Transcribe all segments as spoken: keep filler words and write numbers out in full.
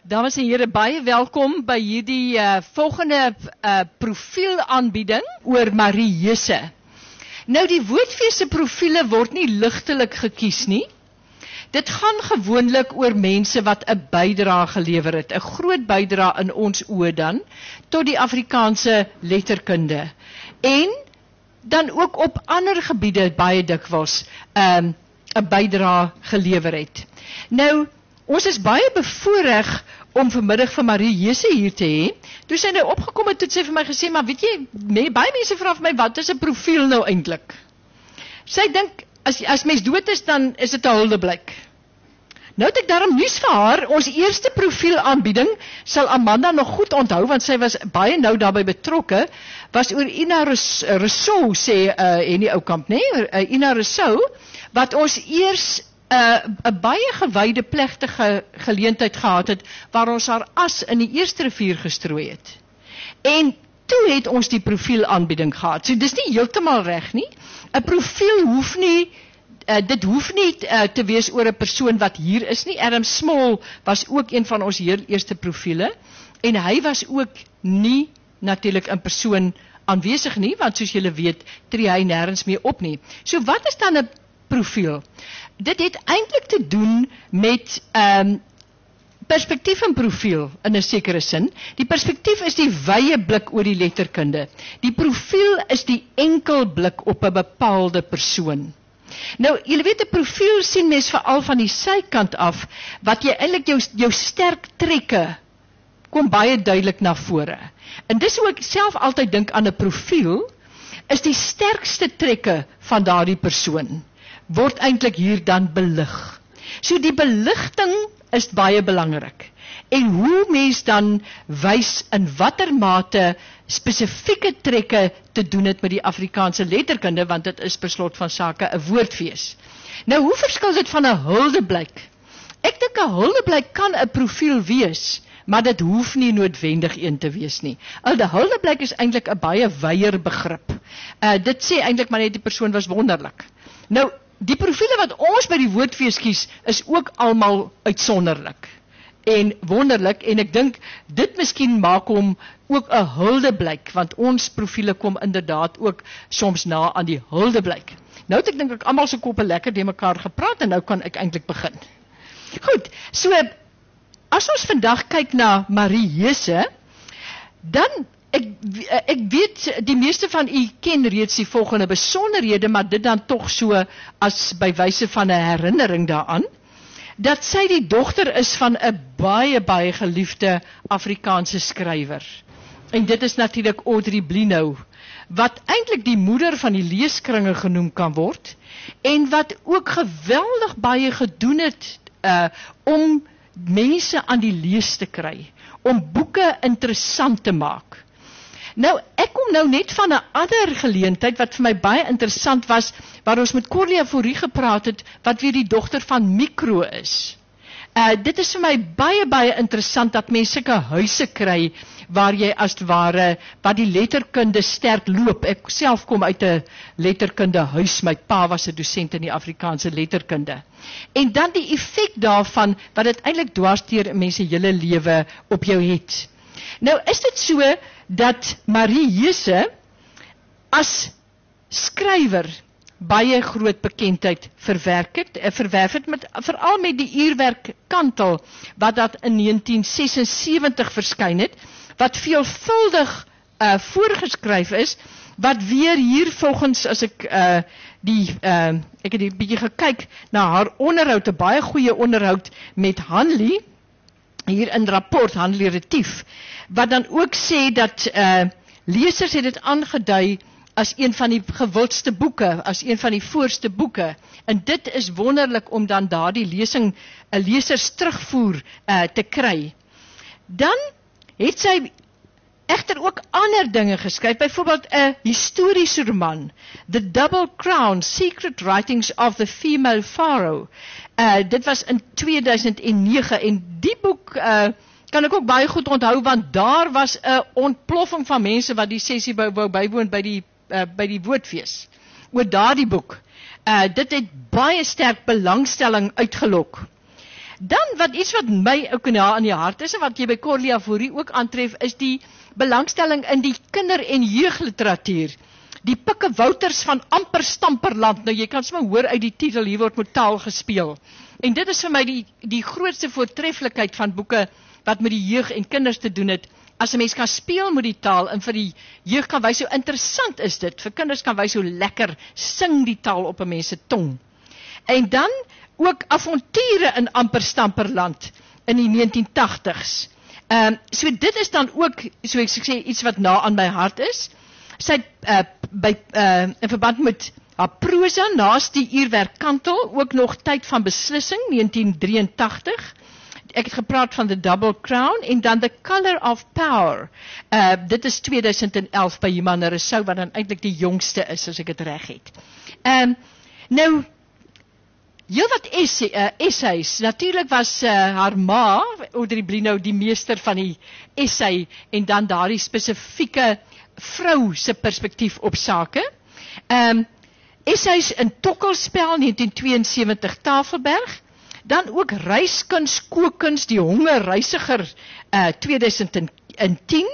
Dames en here, baie welkom by hierdie uh, volgende uh, profielaanbieding oor Marieuse. Nou die Woordfees se profiele word nie ligtelik gekies nie. Dit gaan gewoonlik oor mense wat 'n bydrae gelewer het, 'n groot bydrae in ons oë dan, tot die Afrikaanse letterkunde. En dan ook op ander gebiede baie dikwels 'n um, 'n bydrae gelewer het. Nou, ons is baie bevoorreg om vanmiddag vir Marieuse hier te hê. Toe sy nou opgekom het, het sy vir my gesê, maar weet jy, me, baie mense vra vir my, wat is 'n profiel nou eintlik? Sy dink, as, as mens dood is, dan is dit 'n huldeblyk. Nou het ek daarom nuus vir haar, ons eerste profielaanbieding, sal Amanda nog goed onthou, want sy was baie nou daarbey betrokke, was oor Ina Rousseau, sê uh, Henny Oukamp, nee, uh, Ina Rousseau, wat ons eers 'n uh, baie gewyde plegtige geleentheid gehad het, waar ons haar as in die eerste rivier gestrooi het. En toe het ons die profielaanbieding gehad. So dis nie heeltemal reg nie. 'n Profiel hoef nie, uh, dit hoef nie uh, te wees oor 'n persoon wat hier is nie. Adam Small was ook een van ons heel eerste profiele, en hy was ook nie natuurlik 'n persoon aanwesig nie, want soos julle weet, tree hy nêrens mee op nie. So wat is dan 'n profiel? Dit het eintlik te doen met um, perspektief en profiel in 'n sekere sin. Die perspektief is die wye blik oor die letterkunde. Die profiel is die enkel blik op 'n bepaalde persoon. Nou, julle weet, 'n profiel sien mens veral van die sykant af, wat jy eintlik jou, jou sterk trekke kom baie duidelik na vore. En dis hoe ek self altyd dink aan 'n profiel, is die sterkste trekke van daardie persoon word eintlik hier dan belig. So die beligting is baie belangrik. En hoe mens dan wys in watter mate spesifieke trekke te doen het met die Afrikaanse letterkunde, want dit is per slot van sake 'n woordfees. Nou, hoe verskil dit van 'n huldeblyk? Ek dink 'n huldeblyk kan 'n profiel wees, maar dit hoef nie noodwendig een te wees nie. 'n Huldeblyk is eintlik 'n baie wyeer begrip. Uh, dit sê eintlik maar net die persoon was wonderlik. Nou, die profiele wat ons by die Woordfees kies, is ook almal uitsonderlik en wonderlik, en ek dink, dit miskien maak hom ook 'n huldeblyk, want ons profiele kom inderdaad ook soms na aan die huldeblyk. Nou het ek dink ek almal se koppe lekker die mekaar gepraat, en nou kan ek eintlik begin. Goed, so, as ons vandag kyk na Marieuse, dan Ek, ek weet, die meeste van u ken reeds die volgende besonderhede, maar dit dan toch so as by wyse van 'n herinnering daaraan, dat sy die dogter is van 'n baie, baie geliefde Afrikaanse skrywer. En dit is natuurlik Audrey Blinou, wat eintlik die moeder van die leeskringe genoem kan word, en wat ook geweldig baie gedoen het uh, om mense aan die lees te kry, om boeke interessant te maak. Nou, ek kom nou net van 'n ander geleentheid wat vir my baie interessant was, waar ons met Corlia Fourie gepraat het, wat weer die dogter van Micro is. Uh, dit is vir my baie, baie interessant dat mense sulke huise kry, waar jy as het ware, wat die letterkunde sterk loop. Ek self kom uit 'n letterkunde huis, my pa was 'n dosent in die Afrikaanse letterkunde. En dan die effek daarvan, wat dit eintlik dwarsdeur mense hele lewe op jou het. Nou, is dit so, dat Marieuse as skrywer baie groot bekendheid verwerk het, verwerf het met, veral met die uurwerk Kantel, wat dat in negentien sesensewentig verskyn het, wat veelvuldig uh, voorgeskryf is, wat weer hier volgens, as ek uh, die, uh, ek het die bietjie gekyk na haar onderhoud, 'n baie goeie onderhoud met Hanlie, hier in rapport, Hanlie Retief, wat dan ook sê dat uh, lesers het dit aangedui as een van die gewildste boeke, as een van die voorste boeke, en dit is wonderlik om dan daardie lesing, 'n lesers terugvoer uh, te kry. Dan het sy egter ook ander dinge geskryf, byvoorbeeld 'n historiese roman, The Double Crown, Secret Writings of the Female Pharaoh. Uh, dit was in twee duisend nege, en die boek uh, kan ek ook baie goed onthou, want daar was 'n ontploffing van mense wat die sessie wou bywoon by die, uh, by die Woordfees, oor daardie boek. Uh, dit het baie sterk belangstelling uitgelok. Dan wat iets wat my ook na aan die hart is en wat jy by Corlia Fourie ook aantref, is die belangstelling in die kinder- en jeugliteratuur. Die Pikke Wouters van Amper Stamperland. Nou jy kan sommer hoor uit die titel, hier word met taal gespeel. En dit is vir my die die grootste voortreffelikheid van boeke wat met die jeug en kinders te doen het. As 'n mens kan speel met die taal en vir die jeug kan wys hoe interessant is dit. Vir kinders kan wys hoe lekker sing die taal op 'n mens se tong. En dan ook avonture in Amper Stamperland in die negentien tagtigs. Ehm um, so dit is dan ook, so ek sê, iets wat na aan my hart is. Sy het uh, by uh, in verband met haar prosa naas die uurwerk Kantel ook nog Tyd van Beslissing negentien drieëntagtig. Ek het gepraat van The Double Crown en dan The Color of Power. Uh, dit is tweeduisend elf by Jemana Rousseau, wat dan eintlik die jongste is, as ek het reg het. Um, nou, heel wat essay, uh, essays, natuurlijk was uh, haar ma, Audrey Blinow, die meester van die essay, en dan daar die spesifieke vrou se perspektief op sake. Um, essays in Tokkelspel, negentien tweeënsewentig Tafelberg, dan ook reiskuns, kookkuns, die hongerreisiger uh, tweeduisend tien,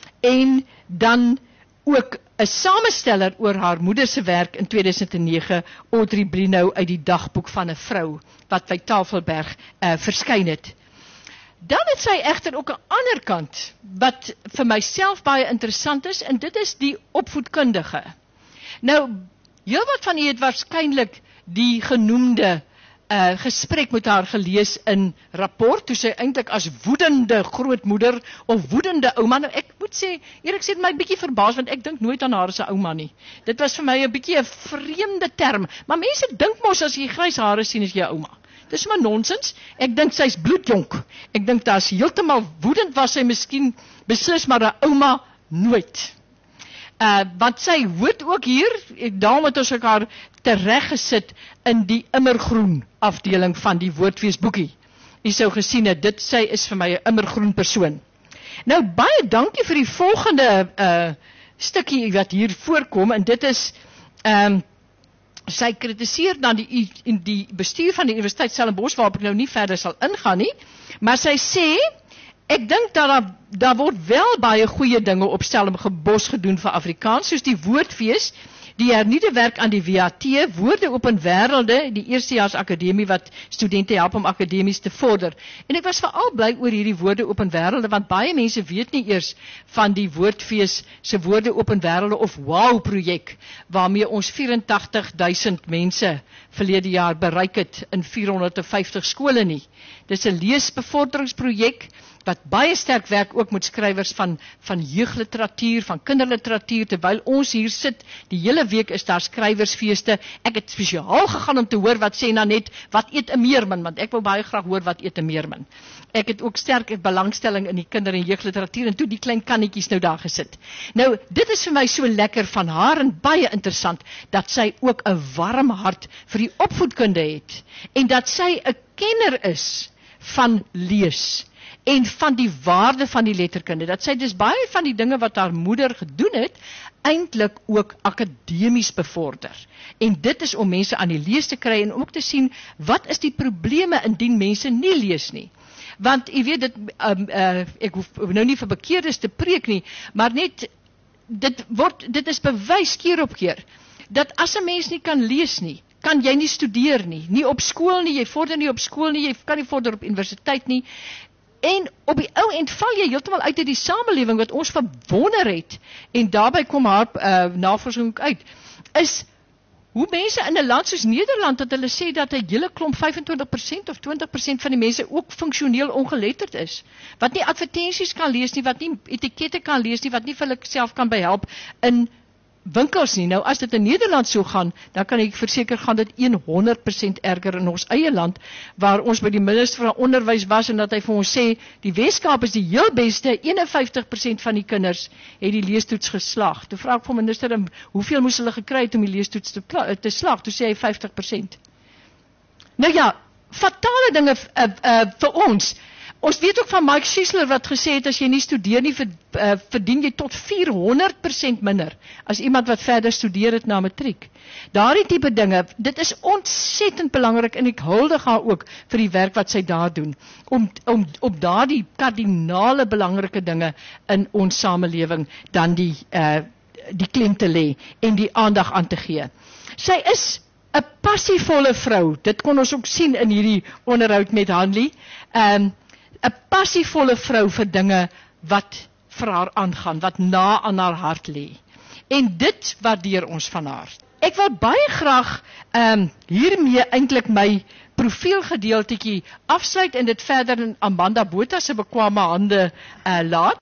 en dan ook 'n samesteller oor haar moeder se werk in tweeduisend nege, Audrey Blinow uit die dagboek van 'n vrou, wat by Tafelberg uh, verskyn het. Dan het sy egter ook 'n ander kant, wat vir myself baie interessant is, en dit is die opvoedkundige. Nou, heel wat van u het waarskynlik die genoemde Uh, gesprek met haar gelees in rapport, toe sy eintlik as woedende grootmoeder, of woedende ouma, nou ek moet sê, eerlik sê, my bietjie verbaas, want ek dink nooit aan haar as 'n ouma nie. Dit was vir my 'n bietjie 'n vreemde term, maar mense dink mos as jy grys hare sien as jy ouma. Dis maar nonsens, ek dink sy's bloedjonk, ek dink daar's heeltemal woedend was sy miskien beslis, maar 'n ouma nooit. Uh, want sy hoort ook hier, daarom het ons haar tereggesit in die immergroen afdeling van die woordfeesboekie. Jy sou gesien het, dit sy is vir my 'n immergroen persoon. Nou, baie dankie vir die volgende uh, stukkie wat hier voorkom, en dit is, um, sy kritiseer dan die, die bestuur van die Universiteit Stellenbosch, waarop ek nou nie verder sal ingaan nie, maar sy sê, ek dink dat daar, daar word wel baie goeie dinge op Stellenbosch gedoen vir Afrikaans, soos die woordfees, die hernieuwde werk aan die W A T, Woorde Open Wêrelde, die eerstejaars akademie wat studente help om akademies te vorder. En ek was veral bly oor hierdie Woorde Open Wêrelde, want baie mense weet nie eers van die woordfees se Woorde Open Wêrelde of WOW projek, waarmee ons vyerentagtig duisend mense verlede jaar bereik het in vierhonderdvyftig skole nie. Dis 'n leesbevorderingsprojek, wat baie sterk werk ook met skrywers van, van jeugliteratuur, van kinderliteratuur, terwyl ons hier sit, die hele week is daar skrywersfeeste. Ek het spesiaal gegaan om te hoor wat sê nou net, wat eet 'n meermin, want ek wil baie graag hoor wat eet 'n meermin. Ek het ook sterk belangstelling in die kinder- en jeugliteratuur, en toe die klein kannetjies nou daar gesit. Nou, dit is vir my so lekker van haar, en baie interessant, dat sy ook 'n warm hart vir die opvoedkunde het, en dat sy 'n kenner is van lees, en van die waarde van die letterkunde, dat sy dus baie van die dinge wat haar moeder gedoen het, eintlik ook akademies bevorder. En dit is om mense aan die lees te kry, en om ook te sien, wat is die probleme indien mense nie lees nie. Want, jy weet, dit, um, uh, ek hoef nou nie vir bekeerdes te preek nie, maar net, dit, word, dit is bewys keer op keer, dat as 'n mens nie kan lees nie, kan jy nie studeer nie, nie op skool nie, jy vorder nie op skool nie, jy kan nie vorder op universiteit nie, en op die ou end val jy heeltemal uit uit die samelewing wat ons verwonder het, en daarby kom haar uh, navorsing uit, is hoe mense in 'n land soos Nederland, dat hulle sê dat 'n hele klomp vyfentwintig persent of twintig persent van die mense ook funksioneel ongeletterd is, wat nie advertensies kan lees nie, wat nie etikette kan lees nie, wat nie vir hulle self kan behelp in winkels nie. Nou, as dit in Nederland so gaan, dan kan ek verseker gaan dit honderd persent erger in ons eie land, waar ons by die minister van onderwys was, en dat hy vir ons sê, die Weskaap is die heel beste, eenenvyftig persent van die kinders het die leestoets geslaag. Toe vraag ek vir minister, hoeveel moes hulle gekry het om die leestoets te, te slaag? Toe sê hy vyftig persent. Nou ja, fatale dinge uh, uh, vir ons, Ons weet ook van Mike Schiesler wat gesê het, as jy nie studeer nie, verdien jy tot vierhonderd persent minder, as iemand wat verder studeer het na matriek. Daardie tipe dinge, dit is ontsettend belangrik, en ek huldig haar ook vir die werk wat sy daar doen, om, om op daardie kardinale belangrike dinge in ons samelewing, dan die, uh, die klem te lê, en die aandag aan te gee. Sy is 'n passievolle vrou, dit kon ons ook sien in hierdie onderhoud met Hanlie, um, 'n passievolle vrou vir dinge wat vir haar aangaan, wat na aan haar hart lê. En dit waardeer ons van haar. Ek wil baie graag um, hiermee eintlik my profielgedeeltetjie afsluit en dit verder in Amanda Botha se bekwame hande uh, laat.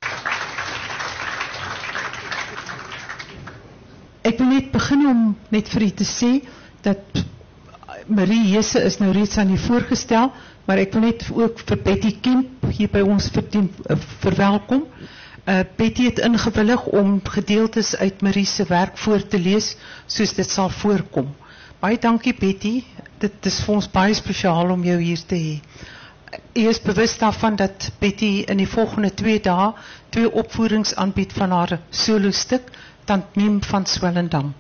Ek wil net begin om net vir u te sê dat Marie Jesse is nou reeds aan u voorgestel, maar ek wil net ook vir Betty Kemp hier by ons verdien, uh, verwelkom. Uh, Betty het ingewillig om gedeeltes uit Marie se werk voor te lees, soos dit sal voorkom. Baie dankie Betty, dit is vir ons baie spesiaal om jou hier te hê. U is bewus daarvan dat Betty in die volgende twee dae twee opvoerings aanbied van haar solo stuk, Tant Miem van Swellendam.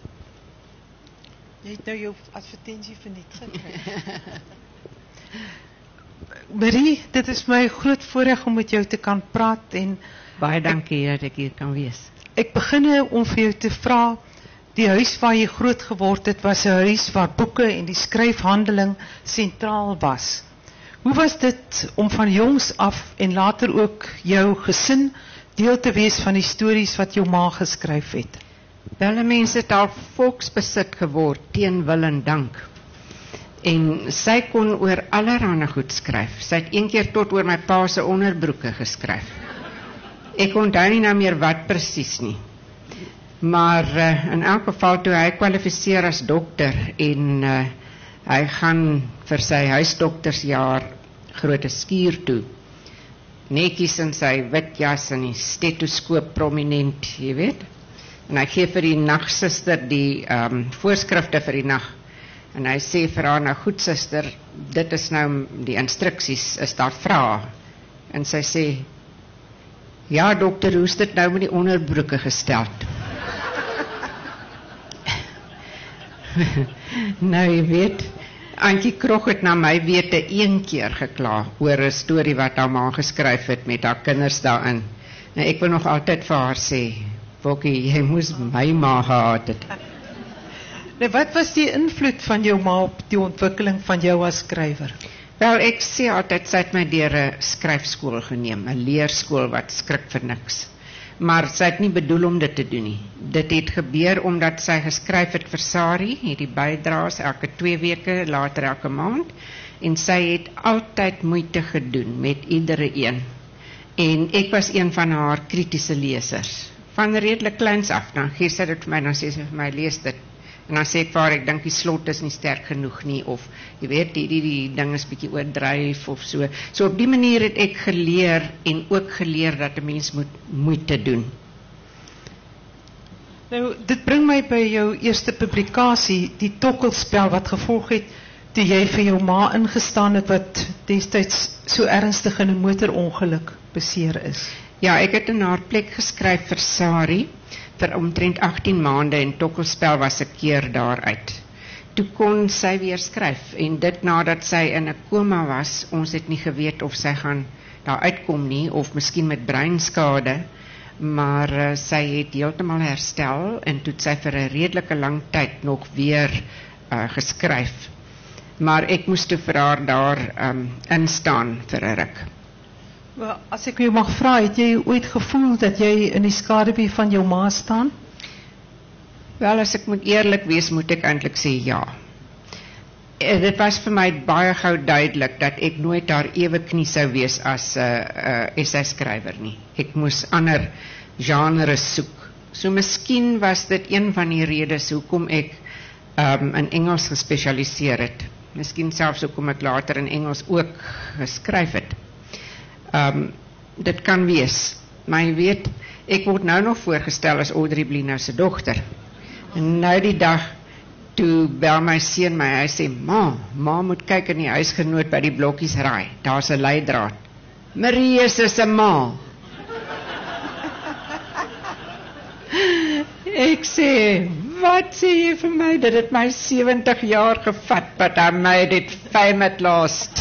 Jy het nou jou advertensie verniet gekry. Marie, dit is my groot voorreg om met jou te kan praat en baie dankie dat ek hier kan wees. Ek begin om vir jou te vra, die huis waar jy groot geword het, was 'n huis waar boeke en die skryfhandeling sentraal was. Hoe was dit om van jongs af en later ook jou gesin deel te wees van die stories wat jou ma geskryf het? Wel, mense het al volksbesit geword teen wil en dank. En sy kon oor allerhande goed skryf. Sy het een keer tot oor my pa se onderbroeke geskryf. Ek onthou nie nou meer wat presies nie. Maar uh, in elk geval toe hy kwalifiseer as dokter en uh, hy gaan vir sy huisdoktersjaar Grote Skuur toe. Netjies in sy wit jas en die stetoskoop prominent, jy weet. En hy gee vir die nagsuster die um, voorskrifte vir die nag. En hy sê vir haar, nou goed suster, dit is nou die instruksies, is daar vrae? En sy sê, ja dokter, hoe is dit nou met die onderbroeke gesteld? Nou jy weet, Antjie Krog het na my wete een keer gekla oor 'n storie wat haar ma geskryf het met haar kinders daarin. En ek wil nog altyd vir haar sê, Bokkie, jy moes my ma gehad het. Nou, wat was die invloed van jou ma op die ontwikkeling van jou as skrywer? Wel, ek sê altyd, sy het my deur 'n skryfskool geneem, 'n leerskool wat skrik vir niks. Maar sy het nie bedoel om dit te doen nie. Dit het gebeur omdat sy geskryf het vir Sari, hierdie bydraes elke twee weke, later elke maand, en sy het altyd moeite gedoen met iedere een. En ek was een van haar kritiese lesers. Van redelik kleins af, dan gee sy dit vir my, dan sê sy vir my, lees dit. En dan sê ek vir haar, ek dink die slot is nie sterk genoeg nie, of jy weet, die, die, die ding is bietjie oordryf, of so. So op die manier het ek geleer, en ook geleer dat 'n mens moet moeite doen. Nou, dit bring my by jou eerste publikasie, die Tokkelspel, wat gevolg het, toe jy vir jou ma ingestaan het, wat destyds so ernstig in 'n motorongeluk beseer is. Ja, ek het in haar plek geskryf vir Sari, vir omtrent agttien maande, en Tokkelspel was 'n keer daaruit. Toe kon sy weer skryf, en dit nadat sy in 'n koma was, ons het nie geweet of sy gaan daar uitkom nie, of miskien met breinskade, maar uh, sy het heeltemal herstel, en toe het sy vir 'n redelike lang tyd nog weer uh, geskryf. Maar ek moes toe vir haar daar um, instaan vir 'n ruk. Well, as ek jou mag vra, het jy ooit gevoel dat jy in die skaduwee van jou ma staan? Wel, as ek moet eerlik wees, moet ek eintlik sê ja. En dit was vir my baie gou duidelik dat ek nooit haar ewe knie sou wees as 'n uh, uh, essay-skrywer nie. Ek moes ander genres soek. So miskien was dit een van die redes hoekom ek um, in Engels gespesialiseer het. Miskien selfs hoekom ek later in Engels ook geskryf het. Um, dit kan wees, maar jy weet, ek word nou nog voorgestel as Audrey Blinou se dogter. En nou die dag, toe bel my seun my, hy sê, ma, ma moet kyk in die huisgenoot by die blokkies raai, daar's 'n leidraad. Marie is se ma. Ek sê, wat sê jy vir my, dat het my seventig jaar gevat, but I made it fame at last.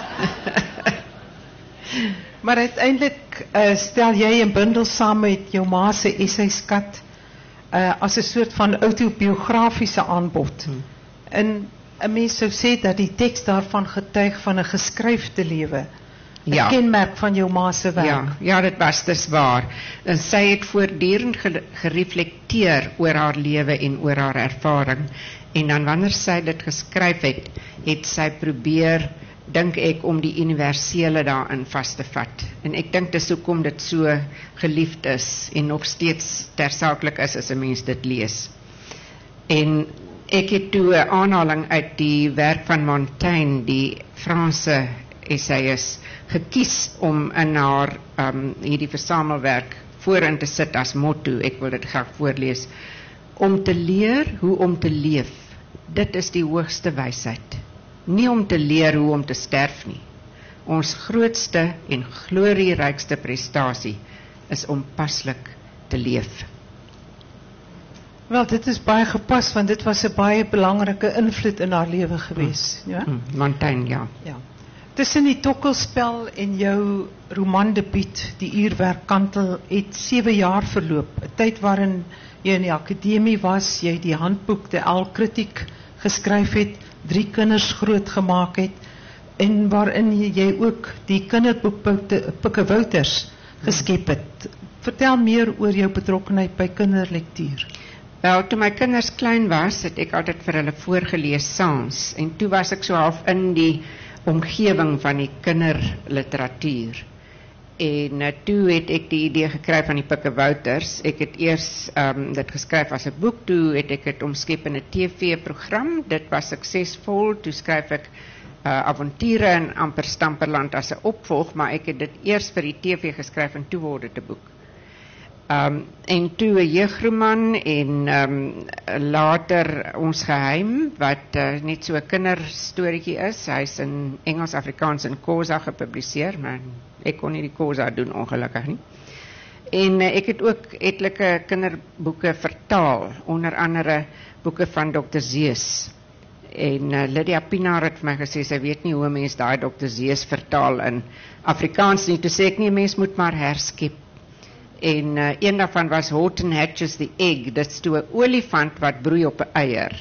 Maar uiteindelik uh, stel jy 'n bundel saam met jou ma se essayskat uh, as 'n soort van autobiografiese aanbod. Hmm. En 'n mens sou sê dat die teks daarvan getuig van 'n geskryfde lewe. 'n ja. Kenmerk van jou ma se werk. Ja, ja, dit was dis waar. En sy het voortdurend gereflekteer oor haar lewe en oor haar ervaring. En dan wanneer sy dit geskryf het, het sy probeer, dink ek, om die universele daarin vas te vat. En ek dink dis hoekom dit so geliefd is en nog steeds tersaaklik is as 'n mens dit lees. En ek het toe 'n aanhaling uit die werk van Montaigne, die Franse essayist, gekies om in haar um, hierdie versamelwerk voorin te sit as motto. Ek wil dit graag voorlees. Om te leer hoe om te leef, dit is die hoogste wysheid. Nie om te leer hoe om te sterf nie. Ons grootste en glorierykste prestasie is om paslik te leef. Wel, dit is baie gepas, want dit was 'n baie belangrike invloed in haar lewe gewees. Mm. Ja? Mm, Montaigne, ja. Ja. Tussen die tokkelspel en jou romandebuut, die uurwerk Kantel, het sewe jaar verloop. 'n Tyd waarin jy in die akademie was, jy die handboek De El Kritiek geskryf het, drie kinders groot gemaak het, en waarin jy ook die kinderboek Pikke Wouters geskep het. Vertel meer oor jou betrokkenheid by kinderlektuur. Wel, toe my kinders klein was, het ek altyd vir hulle voorgelees saans, en toe was ek so half in die omgewing van die kinderliteratuur. En uh, toe het ek die idee gekry van die Pikke Wouters. Ek het eers um, dit geskryf as 'n boek, toe het ek dit omskep in 'n T V-program. Dit was suksesvol. Toe skryf ek uh, avonture in Amper Stamperland as 'n opvolg, maar ek het dit eers vir die T V geskryf en toe word dit 'n boek. Um, en toe 'n jeugroman en um, later Ons Geheim, wat uh, net so 'n kinderstorietjie is. Hy's in Engels, Afrikaans en Khoza gepubliseer, maar ek kon nie die Khoza doen, ongelukkig nie. En uh, ek het ook etlike kinderboeke vertaal, onder andere boeke van dokter Zeus. En uh, Lydia Pinaar het vir my gesê, sy weet nie hoe 'n mens daai dokter Zeus vertaal in Afrikaans nie. Toe sê ek nie, 'n mens moet maar herskep. En uh, een daarvan was Horton Hatches the Egg. Dit is toe 'n olifant wat broei op 'n eier.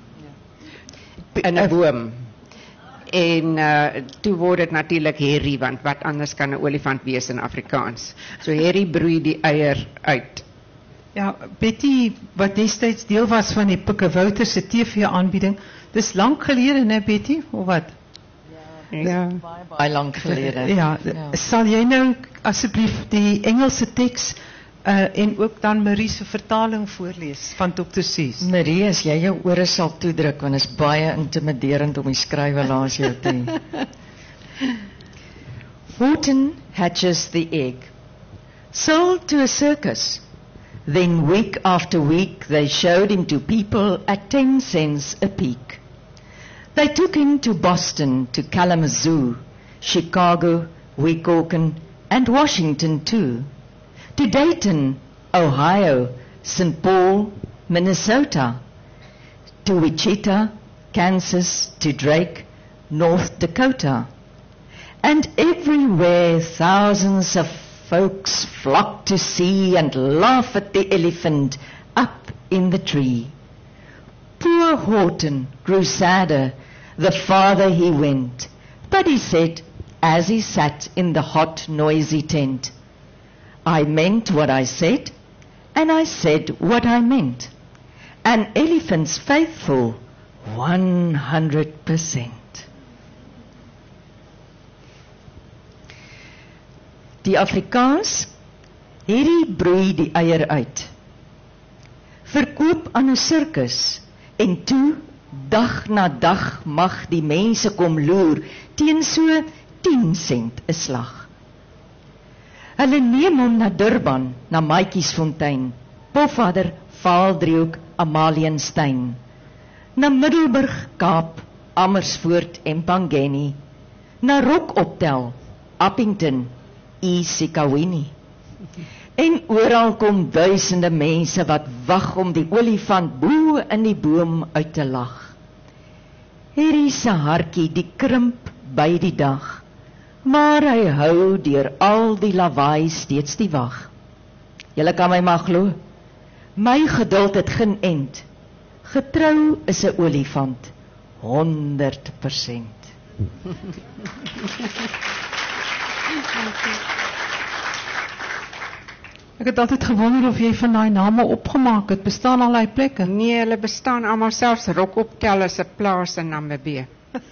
Ja. In 'n boom. En uh, toe word dit natuurlik Harry, want wat anders kan 'n olifant wees in Afrikaans. So Harry broei die eier uit. Ja, Betty, wat destyds deel was van die Pikke Wouters se T V-aanbieding, dis lank gelede, né Betty, of wat? Ja, baie baie lank gelede. Ja, ja. Sal jy nou asseblief die Engelse teks uh, en ook dan Marie se vertaling voorlees van dokter Zeus? Marie, as jy jou ore sal toedruk, want is baie intimiderend om die skrywe langs jou te hê. Horton hatches the egg. Sold to a circus. Then week after week they showed him to people at ten cents a peek. They took him to Boston, to Kalamazoo, Chicago, Weehawken, and Washington too. To Dayton, Ohio, Saint Paul, Minnesota. To Wichita, Kansas, to Drake, North Dakota. And everywhere thousands of folks flocked to see and laugh at the elephant up in the tree. Poor Horton grew sadder the farther he went, but he said, as he sat in the hot, noisy tent, I meant what I said, and I said what I meant. An elephant's faithful, one hundred percent. Die Afrikaans, hierdie broei die eier uit. Verkoop aan 'n sirkus, en toe, dag na dag mag die mense kom loer, teen so ten sent 'n slag. Hulle neem hom na Durban, na Maatjiesfontein, Pofadder, Vaaldriehoek, Amalienstein, na Middelburg, Kaap, Amersfoort en Pangeni, na Rockoptel, Appington, eSekawini. En oral kom duisende mense wat wag om die olifant bo in die boom uit te lag. Hierdie se hartjie die krimp by die dag, maar hy hou deur al die lawaai steeds die wag. Julle kan my maar glo, my geduld het geen end. Getrou is 'n olifant, honderd persent. Ek het altyd gewonder of jy van daai name opgemaak het. Bestaan al daai plekke? Nee, hulle bestaan almal, selfs Rokoptel is 'n plaas in Namibië.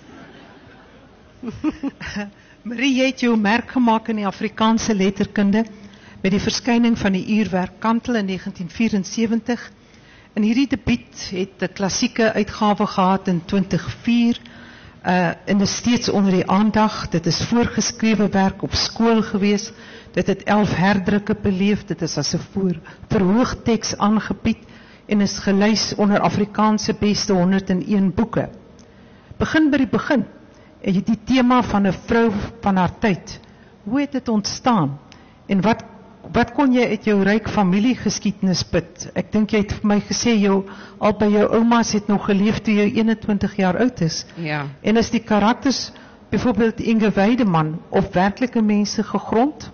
Marie, jy het jou merk gemaak in die Afrikaanse letterkunde met die verskyning van die uurwerk Kantel in negentien vyf-en-sewentig. En hierdie debuut het 'n klassieke uitgawe gehad in twintig oh vier. Uh, en is steeds onder die aandag. Dit is voorgeskrewe werk op skool gewees. Dit het elf herdrukke beleef. Dit is as 'n voor verhoogteks aangebied en is gelys onder Afrikaanse beste honderd en een boeke. Begin by die begin. En die tema van 'n vrou van haar tyd. Hoe het dit ontstaan? En wat wat kon jy uit jou ryk familiegeskiedenis put? Ek dink jy het vir my gesê jou albei jou oumas het nog geleef toe jy eenentwintig jaar oud is. Ja. En is die karakters byvoorbeeld Inge Weideman op werklike mense gegrond?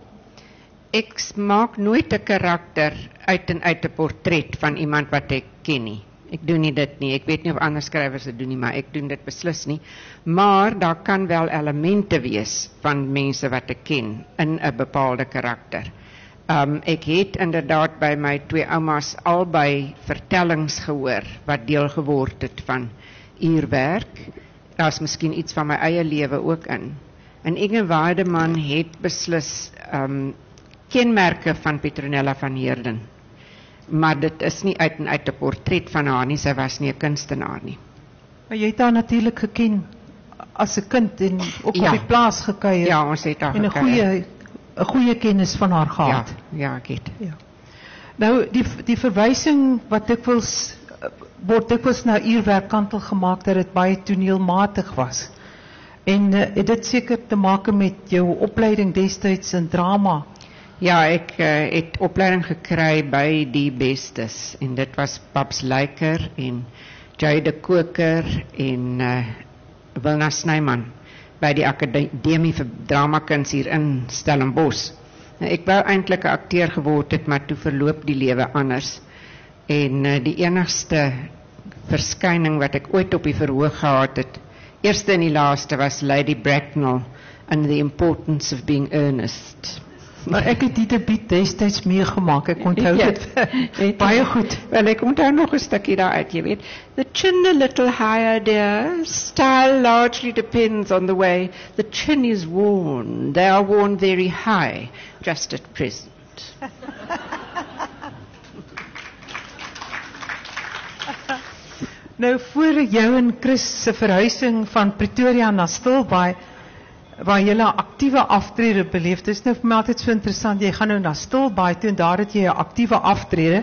Ek maak nooit 'n karakter uit en uit 'n portret van iemand wat ek ken nie. Ek doen nie dit nie. Ek weet nie of ander skrywers dit doen nie, maar ek doen dit beslis nie. Maar daar kan wel elemente wees van mense wat ek ken in 'n bepaalde karakter. Um, ek het inderdaad by my twee oumas albei vertellings gehoor wat deel geword het van uurwerk. Daar is miskien iets van my eie lewe ook in. En Inge Weideman het beslis um, kenmerke van Petronella van Heerden. Maar dit is nie uit en uit 'n portret van haar nie, sy was nie 'n kunstenaar nie. Maar jy het haar natuurlik geken as 'n kind en ook Ja. op die plaas gekuier. Ja, ons het haar en 'n gekuier. goeie 'n goeie kennis van haar Ja, gehad. ja, ek het. Ja. Nou die die verwysing wat dikwels uh, word dikwels na uurwerk Kantel gemaak dat dit baie toneelmatig was. En uh, het dit seker te maak met jou opleiding destyds in drama? Ja, ek uh, het opleiding gekry by die bestes en dit was Babs Lyker en Jay de Koker en uh, Wilna Snyman by die Akademie vir Dramakuns hier in Stellenbosch. Nou, ek wou eintlik 'n akteur geword het, maar toe verloop die lewe anders. En uh, die enigste verskyning wat ek ooit op die verhoog gehad het, eerste en die laaste was Lady Bracknell in The Importance of Being Earnest. Maar ek het die debuut destyds meegemaak. Ek onthou Ja, dit baie goed. Wel, ek onthou nog 'n stukkie daaruit, jy weet. The chin a little higher, dear. Style largely depends on the way the chin is worn. They are worn very high, just at present. Nou voor jou en Chris se verhuising van Pretoria na Stilbaai, waar jy 'n aktiewe aftrede beleef. Dit is nou vir my altyd so interessant. Jy gaan nou na Stilbaai toe en daar het jy 'n aktiewe aftrede.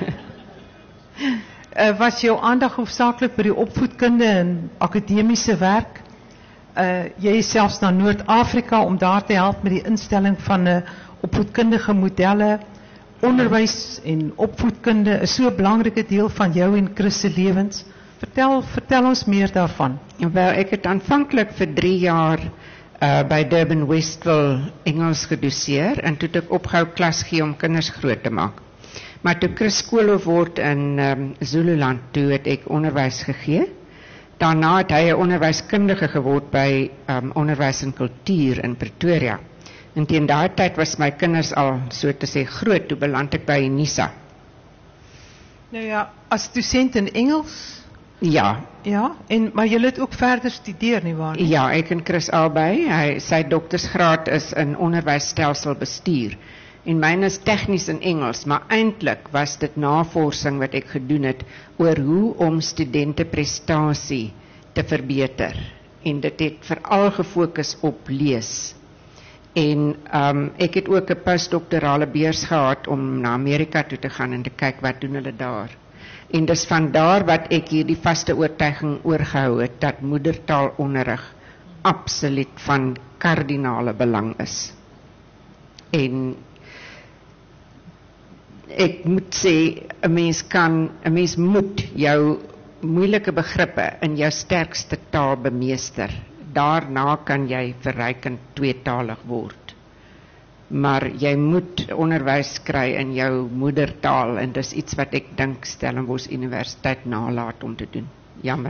uh, was jou aandag hoofsaaklik by die opvoedkunde en akademiese werk. Uh, jy is selfs na Noord-Afrika om daar te help met die instelling van 'n uh, opvoedkundige modelle. Onderwys en opvoedkunde is so 'n belangrike deel van jou en Chris se lewens. Vertel, vertel ons meer daarvan. Wel, ek het aanvanklik vir drie jaar uh, by Durban Westville Engels gedoseer en toe het ek opgehou klas gee om kinders groot te maak. Maar toe Chris skoolhoof word in um, Zululand, toe het ek onderwys gegee. Daarna het hy 'n onderwyskundige geword by um, onderwys en kultuur in Pretoria. En teen daai tyd was my kinders al so te sê groot, toe beland ek by Unisa. Nou ja, as dosent in Engels. Ja, Ja, en maar jy het ook verder studeer nie waar nie? ja, ek en Chris albei. Hy sy doktorsgraad is in onderwysstelselbestuur. En myne is tegnies in Engels, maar eintlik was dit navorsing wat ek gedoen het oor hoe om studente prestasie te verbeter. En dit het veral gefokus op lees. En um, ek het ook 'n postdoktorale beurs gehad om na Amerika toe te gaan en te kyk wat doen hulle daar. En dis van daar wat ek hier die vaste oortuiging oorgehou het dat moedertaalonderrig absoluut van kardinale belang is. En ek moet sê, 'n mens kan, 'n mens moet jou moeilike begrippe in jou sterkste taal bemeester. Daarna kan jy verrykend tweetalig word. Maar jy moet onderwys kry in jou moedertaal en dis iets wat ek dink Stellenbosch Universiteit nalat om te doen. Jammer.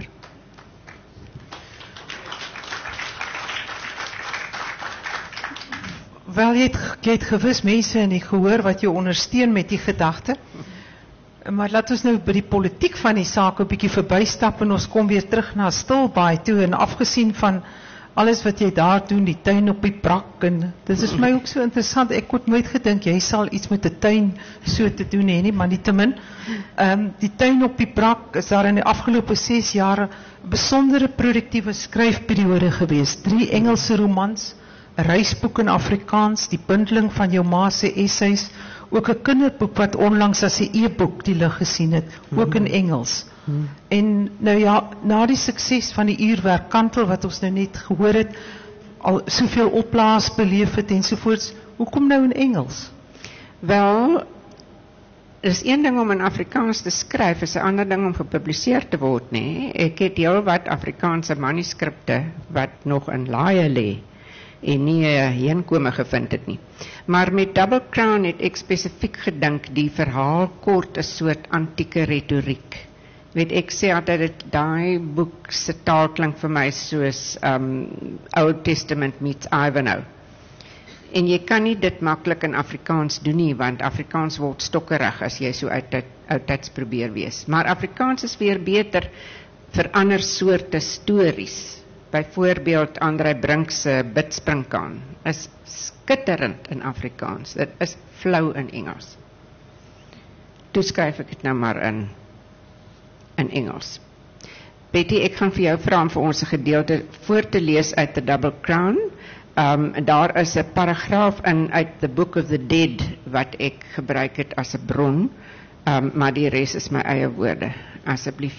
Wel, jy het, jy het gewis mense in die gehoor wat jou ondersteun met die gedagte. Maar laat ons nou by die politiek van die saak 'n bietjie verbystap en ons kom weer terug na Stilbaai toe en afgesien van alles wat jy daar doen, die tuin op die brak en dit is my ook so interessant. Ek het nooit gedink jy sal iets met 'n tuin so te doen hê nie, maar nietemin. Ehm um, die tuin op die brak is daar in die afgelope ses jaar 'n besondere produktiewe skryfperiode gewees. Drie Engelse romans, 'n reisboek in Afrikaans, die bundeling van jou ma se essays, ook 'n kinderboek wat onlangs as 'n e-boek die lig gesien het, ook in Engels. Hmm. En nou ja, na die sukses van die uurwerk Kantel wat ons nou net gehoor het, al soveel oplaas beleef het ensovoorts, hoekom nou in Engels? Wel, is een ding om in Afrikaans te skryf, is 'n ander ding om gepubliseer te word, nee. Ek het heel wat Afrikaanse manuskripte wat nog in laaie lê en nie uh, heenkome gevind het nie. Maar met Double Crown het ek spesifiek gedink die verhaal kort 'n soort antieke retoriek. Weet ek sê altyd dat daai boek se taal klink vir my soos um, Old Testament meets Ivanhoe. En jy kan nie dit maklik in Afrikaans doen nie, want Afrikaans word stokkerig as jy so uit oudtyds probeer wees. Maar Afrikaans is weer beter vir ander soorte stories. Byvoorbeeld Andrei Brink se Bidspringkaan is skitterend in Afrikaans. Dit is flou in Engels. Toe skryf ek dit nou maar in in Engels. Betty, ek gaan vir jou vra om vir ons 'n gedeelte voor te lees uit The Double Crown. Um, daar is 'n paragraaf in uit The Book of the Dead wat ek gebruik het as 'n bron, um, maar die res is my eie woorde. Asseblief.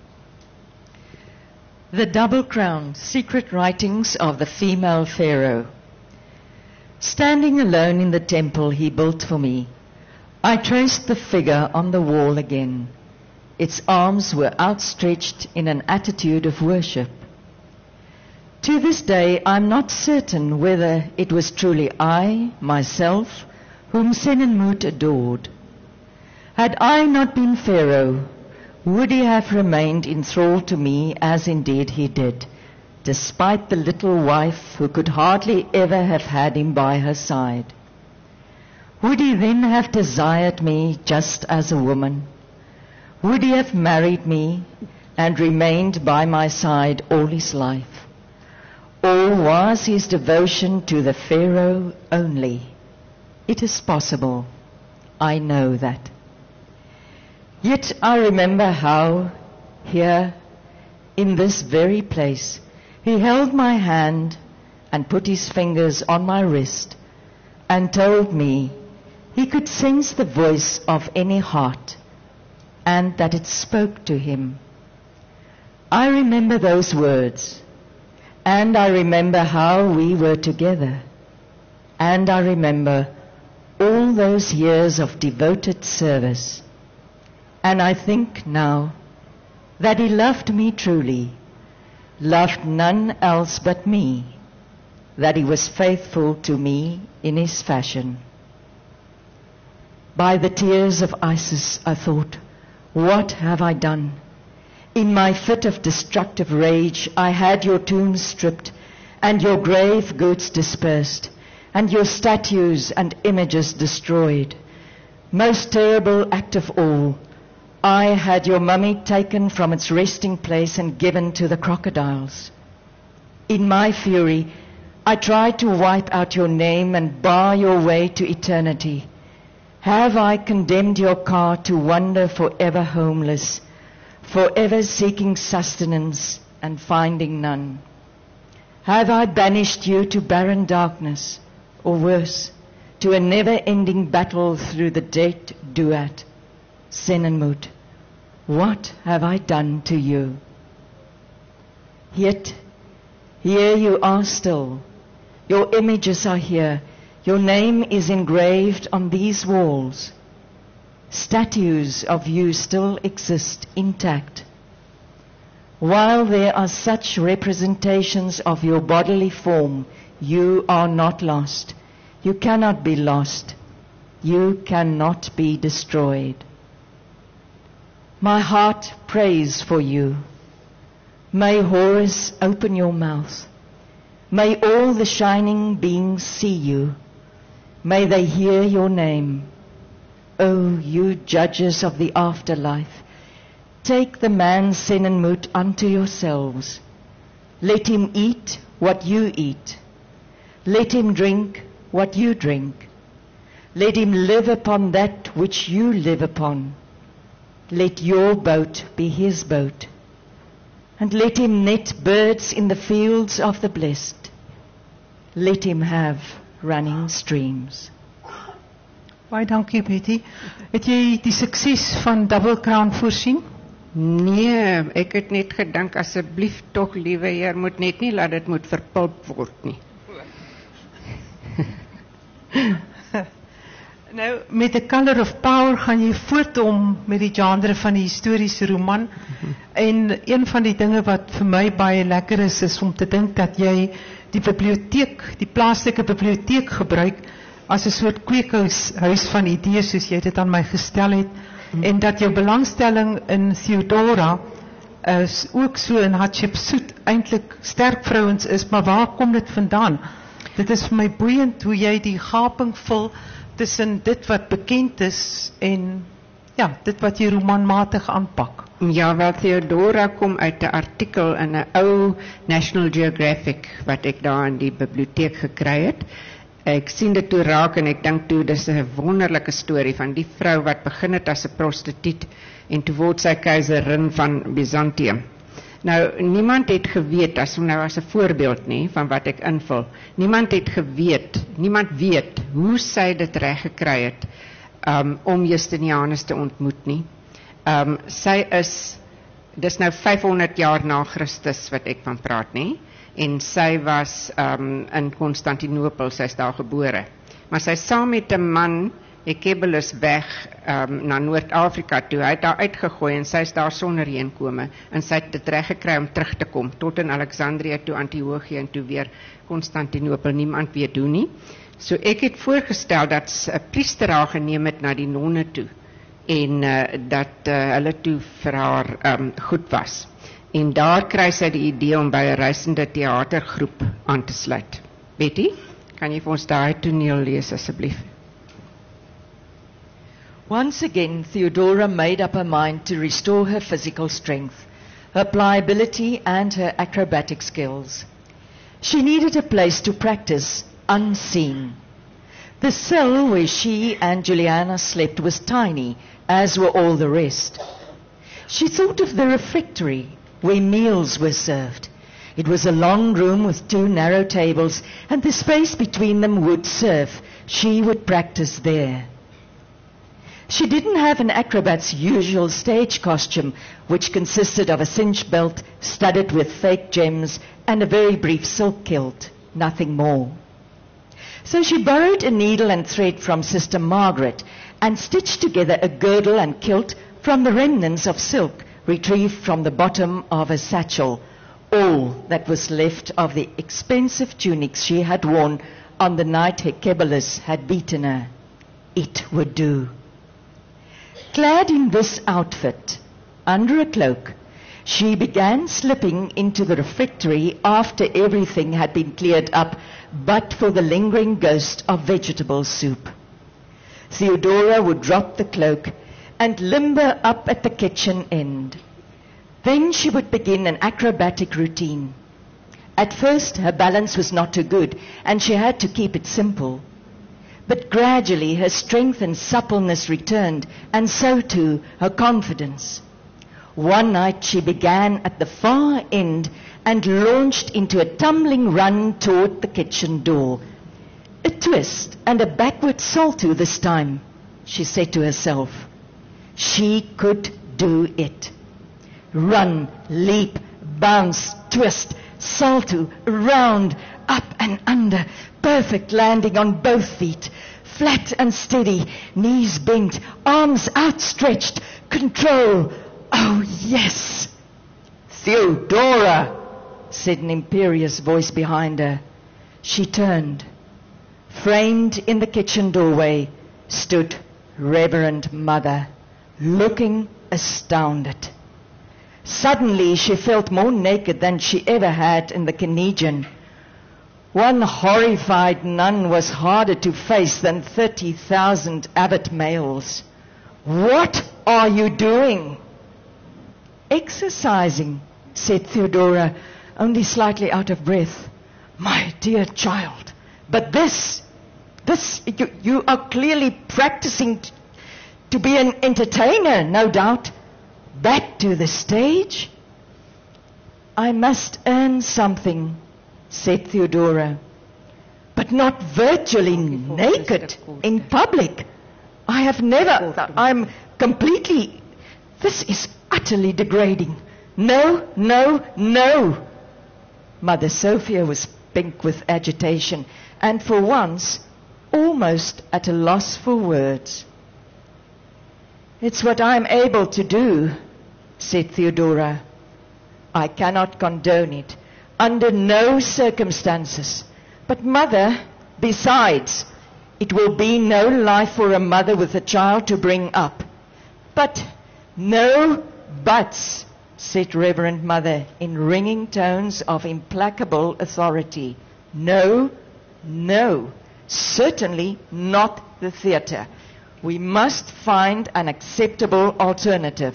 The Double Crown, Secret Writings of the Female Pharaoh. Standing alone in the temple he built for me, I traced the figure on the wall again. Its arms were outstretched in an attitude of worship. To this day, I'm not certain whether it was truly I, myself, whom Senenmut adored. Had I not been Pharaoh, would he have remained enthralled to me as indeed he did, despite the little wife who could hardly ever have had him by her side? Would he then have desired me just as a woman? Would he have married me and remained by my side all his life? Or was his devotion to the Pharaoh only? It is possible. I know that. Yet I remember how, here, in this very place, he held my hand and put his fingers on my wrist and told me he could sense the voice of any heart and that it spoke to him. I remember those words, and I remember how we were together, and I remember all those years of devoted service. And I think now that he loved me truly, loved none else but me, that he was faithful to me in his fashion. By the tears of Isis, I thought, what have I done? In my fit of destructive rage, I had your tombs stripped and your grave goods dispersed and your statues and images destroyed. Most terrible act of all, I had your mummy taken from its resting place and given to the crocodiles. In my fury, I tried to wipe out your name and bar your way to eternity. Have I condemned your car to wander forever homeless, forever seeking sustenance and finding none? Have I banished you to barren darkness, or worse, to a never-ending battle through the dead Duat? Senenmut, what have I done to you? Yet, here you are still, Your images are here. Your name is engraved on these walls. Statues of you still exist intact. While there are such representations of your bodily form, you are not lost. You cannot be lost. You cannot be destroyed. My heart prays for you. May Horus open your mouth. May all the shining beings see you. May they hear your name. O you judges of the afterlife, take the man Senenmut unto yourselves. Let him eat what you eat. Let him drink what you drink. Let him live upon that which you live upon. Let your boat be his boat. And let him net birds in the fields of the blessed. Let him have running streams. Baie dankie Betty. Het jy die sukses van Double Crown voorsien? Nee, ek het net gedink asseblief tog liewe Heer moet net nie laat dit moet verpulp word nie. Nou, met The Color of Power gaan jy voort om met die genre van die historiese roman. Mm-hmm. En een van die dinge wat vir my baie lekker is, is om te dink dat jy die biblioteek, die plaaslike biblioteek gebruik as 'n soort kweekhuis huis van idees, soos jy dit aan my gestel het. Mm-hmm. En dat jou belangstelling in Theodora is ook so in Hatshepsut eintlik sterk vrouens is, maar waar kom dit vandaan? Dit is vir my boeiend hoe jy die gaping vul tussen dit wat bekend is en ja, dit wat jy romanmatig aanpak. Ja, wel Theodora kom uit 'n artikel in 'n ou National Geographic wat ek daar in die biblioteek gekry het. Ek sien dit toe raak en ek dink toe dis 'n wonderlike storie van die vrou wat begin het as 'n prostituut en toe word sy keiserin van Byzantium. Nou, niemand het geweet, as nou as 'n voorbeeld nie, van wat ek invul, niemand het geweet, niemand weet hoe sy dit reg gekry het um, om Justinianus te ontmoet nie. Um, sy is, dis nou vyfhonderd jaar na Christus wat ek van praat nie, en sy was um, in Konstantinopel, sy is daar gebore. Maar sy saam met 'n man, Hekebelus weg um, na Noord-Afrika toe, hy het daar uitgegooi en sy is daar sonder heenkome en sy het dit reg gekry om terug te kom tot in Alexandrië toe, Antiochië en toe weer Konstantinopel, niemand weet hoe nie. So ek het voorgestel dat 'n priester haar geneem het na die nonne toe en uh, dat uh, hulle toe vir haar um, goed was. En daar kry sy die idee om by 'n reisende teatergroep aan te sluit. Betty, kan jy vir ons daai toneel lees asseblief? Once again, Theodora made up her mind to restore her physical strength, her pliability and her acrobatic skills. She needed a place to practice unseen. The cell where she and Juliana slept was tiny, as were all the rest. She thought of the refectory, where meals were served. It was a long room with two narrow tables, and the space between them would serve. She would practice there. She didn't have an acrobat's usual stage costume, which consisted of a cinch belt studded with fake gems and a very brief silk kilt, nothing more. So she borrowed a needle and thread from Sister Margaret and stitched together a girdle and kilt from the remnants of silk retrieved from the bottom of a satchel, all that was left of the expensive tunics she had worn on the night Hekebelus had beaten her. It would do. Clad in this outfit, under a cloak, she began slipping into the refectory after everything had been cleared up but for the lingering ghost of vegetable soup. Theodora would drop the cloak and limber up at the kitchen end. Then she would begin an acrobatic routine. At first, her balance was not too good, and she had to keep it simple. But gradually her strength and suppleness returned, and so too her confidence. One night she began at the far end and launched into a tumbling run toward the kitchen door. A twist and a backward salto this time, she said to herself. She could do it. Run, leap, bounce, twist, salto, round, up and under, perfect landing on both feet, flat and steady, knees bent, arms outstretched, control. Oh, yes. Theodora, said an imperious voice behind her. She turned. Framed in the kitchen doorway stood Reverend Mother, looking astounded. Suddenly she felt more naked than she ever had in the Canadian. One horrified nun was harder to face than thirty thousand abbot males. What are you doing? Exercising, said Theodora, only slightly out of breath. My dear child, but this, this, you, you are clearly practicing t- to be an entertainer, no doubt. Back to the stage? I must earn something, said Theodora, but not virtually naked in public. I have never, I'm completely, this is utterly degrading. No, no, no. Mother Sophia was pink with agitation, and for once, almost at a loss for words. It's what I'm able to do, said Theodora. I cannot condone it, under no circumstances. But Mother, besides, it will be no life for a mother with a child to bring up. But, no buts, said Reverend Mother in ringing tones of implacable authority. No, no, certainly not the theatre. We must find an acceptable alternative.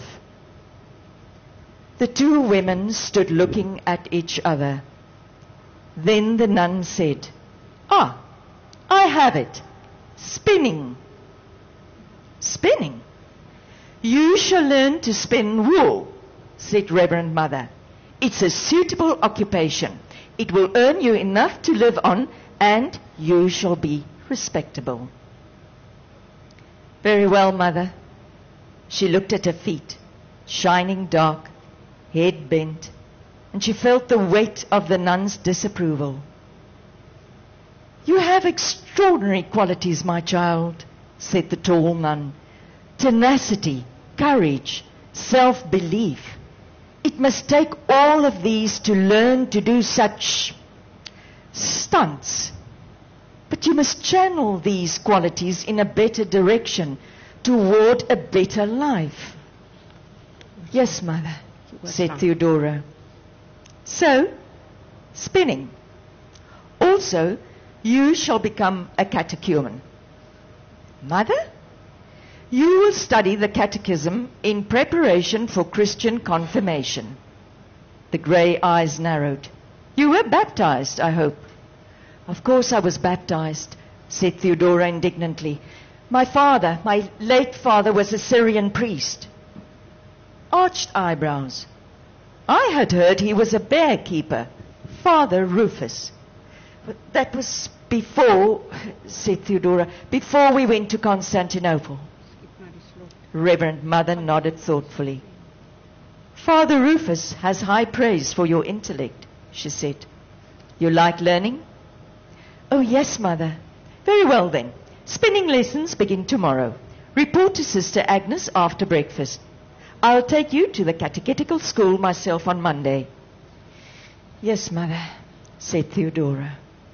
The two women stood looking at each other. Then the nun said, Ah, I have it. Spinning. Spinning? You shall learn to spin wool, said Reverend Mother. It's a suitable occupation. It will earn you enough to live on, and you shall be respectable. Very well, Mother. She looked at her feet, shining dark, head bent, and she felt the weight of the nun's disapproval. You have extraordinary qualities, my child, said the tall nun. Tenacity, courage, self-belief. It must take all of these to learn to do such stunts. But you must channel these qualities in a better direction toward a better life. Yes, Mother, said Theodora. So, spinning. Also, you shall become a catechumen. Mother, you will study the catechism in preparation for Christian confirmation. The grey eyes narrowed. You were baptized, I hope. Of course I was baptized, said Theodora indignantly. My father, my late father, was a Syrian priest. Arched eyebrows. I had heard he was a bear keeper, Father Rufus. But that was before, said Theodora, before we went to Constantinople. Reverend Mother nodded thoughtfully. Father Rufus has high praise for your intellect, she said. You like learning? Oh, yes, Mother. Very well, then. Spinning lessons begin tomorrow. Report to Sister Agnes after breakfast. I'll take you to the catechetical school myself on Monday. Yes, Mother, said Theodora.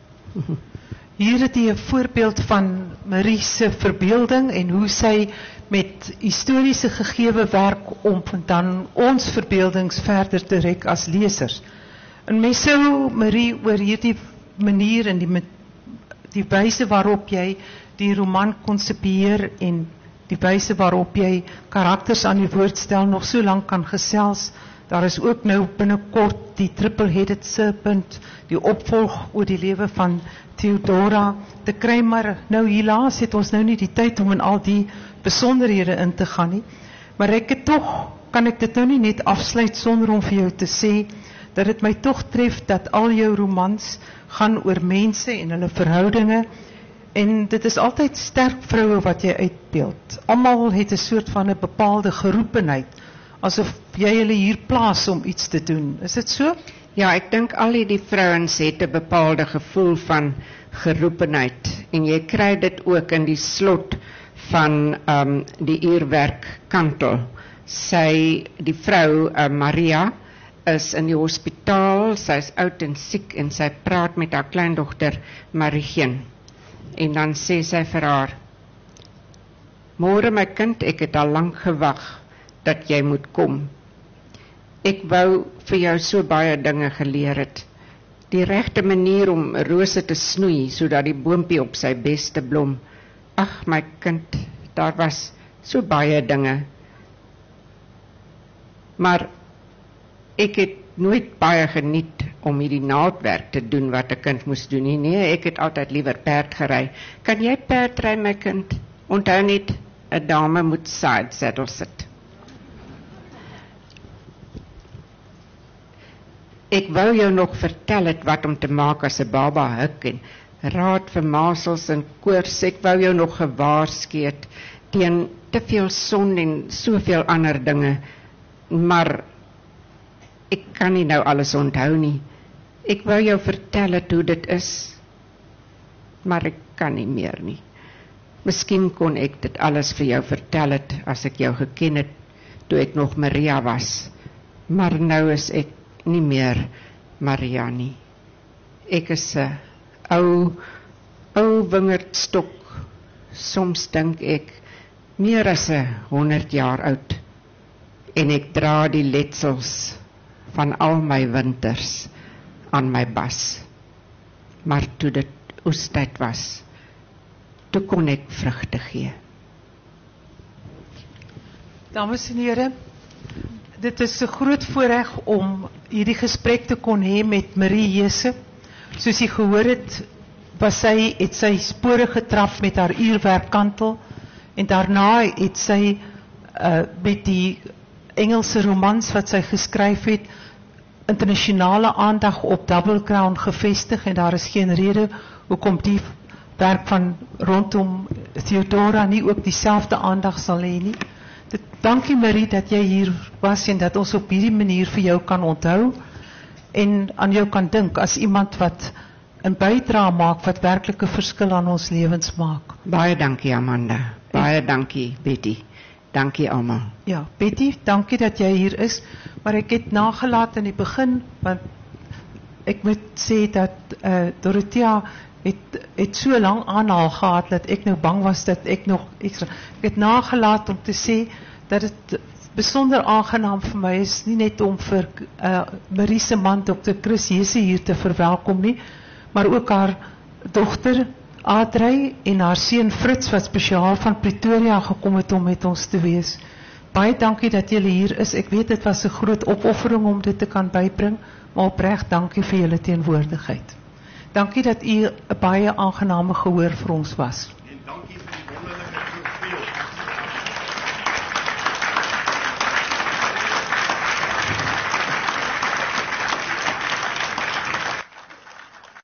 Hier het jy 'n voorbeeld van Marie se verbeelding en hoe sy met historiese gegewe werk om dan ons verbeeldings verder te rek as lesers. En mens sou Marie oor hierdie manier en die, die wyse waarop jy die roman konsepieer en die wyse waarop jy karakters aan die woord stel nog so lank kan gesels. Daar is ook nou binnekort die triple-headed serpent, die opvolg oor die lewe van Theodora te kry, maar nou helaas het ons nou nie die tyd om in al die besonderhede in te gaan nie. Maar ek het toch, kan ek dit nou nie net afsluit sonder om vir jou te sê, dat het my toch tref dat al jou romans gaan oor mense en hulle verhoudinge, en dit is altyd sterk vroue wat jy uitbeeld. Almal het 'n soort van 'n bepaalde geroepenheid, asof jy hulle hier plaas om iets te doen. Is dit so? Ja, ek dink al die vrouens het 'n bepaalde gevoel van geroepenheid en jy kry dit ook in die slot van um, die uurwerk kantel. Sy, die vrou uh, Maria is in die hospitaal, sy is oud en siek en sy praat met haar kleindogter Marigeen. En dan sê sy vir haar: "Môre my kind, ek het al lank gewag dat jy moet kom. Ek wou vir jou so baie dinge geleer het. Die regte manier om rose te snoei sodat die boompie op sy beste blom. Ag my kind, daar was so baie dinge. Maar ek het nooit baie geniet om hierdie naaldwerk te doen wat 'n kind moes doen nie. Nee, ek het altyd liewer perd gery. Kan jy perd ry my kind? Onthou net, 'n dame moet side saddle sit. Ek wou jou nog vertel het wat om te maak as 'n baba huk en raad vir masels en koors. Ek wou jou nog gewaarsku het teen te veel son en soveel ander dinge. Maar ek kan nie nou alles onthou nie. Ek wou jou vertel het hoe dit is. Maar ek kan nie meer nie. Miskien kon ek dit alles vir jou vertel het as ek jou geken het toe ek nog Maria was. Maar nou is ek nie meer Maria nie. Ek is 'n ou, ou wingerdstok. Soms dink ek meer as 'n honderd jaar oud. En ek dra die letsels van al my winters aan my bas. Maar toe dit oestyd was, toe kon ek vrugte gee. Dames en here, dit is 'n groot voorreg om hierdie gesprek te kon hê met Marie Jesse. Soos jy gehoor het, was sy, het sy spore getrap met haar uurwerkkantel en daarna het sy uh, met die Engelse romans wat sy geskryf het, internasionale aandag op Double Crown gevestig en daar is geen rede hoekom die werk van rondom Theodora nie ook dieselfde aandag sal hê nie. Dit, dankie Marie dat jy hier was en dat ons op hierdie manier vir jou kan onthou en aan jou kan dink as iemand wat 'n bydra maak wat werklik 'n verskil aan ons lewens maak. Baie dankie Amanda. Baie en, dankie Betty. Dankie almal. Ja, Betty, dankie dat jy hier is, maar ek het nagelaat in die begin want ek moet sê dat uh, Dorothea het het so lank aanhaal gehad dat ek nou bang was dat ek nog ekstra ek het nagelaat om te sê dat dit besonder aangenaam vir my is nie net om vir uh, Marie se man dokter Chris Jesse hier te verwelkom nie, maar ook haar dogter Adrey en haar seun Fritz wat spesiaal van Pretoria gekom het om met ons te wees. Baie dankie dat julle hier is. Ek weet dit was 'n groot opoffering om dit te kan bybring, maar opreg dankie vir julle teenwoordigheid. Dankie dat u 'n baie aangename gehoor vir ons was.